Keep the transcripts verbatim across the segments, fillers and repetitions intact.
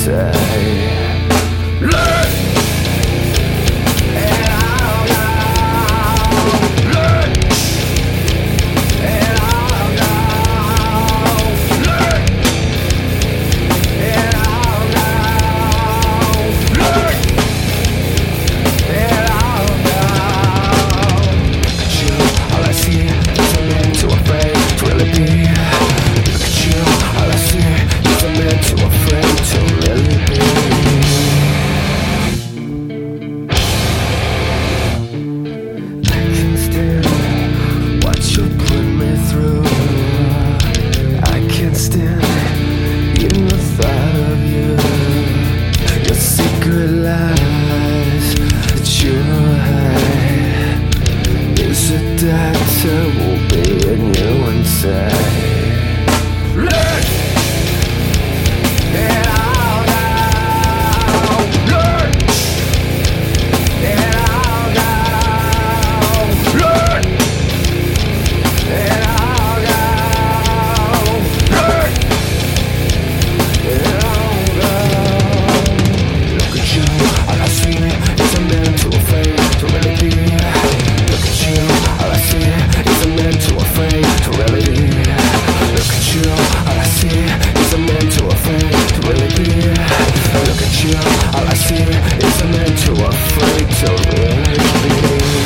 say. Learn and I'll know. Learn and I'll know. Learn and I'll know. Learn and I'll know. Look at you, all I see is a man too afraid to really be. Look at you, all I see is a man too afraid to really be. Doctor will be in you and say, learn and I'll know. Learn and I'll know. Learn and I'll know. Learn and I'll know. Look at you, all I see is a man too afraid to really be. Look at you, all I see is a man too afraid to really be. Look at you, all I see is a man too afraid to really be. Look at you, all I see is a man too afraid to really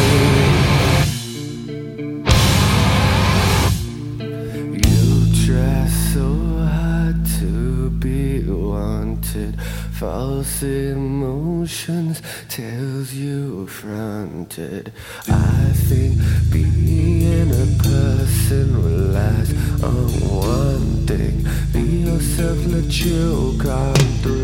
be. You try so hard to be wanted. False emotions tells you affronted. I think being a person relies on one thing: be yourself, let you come through.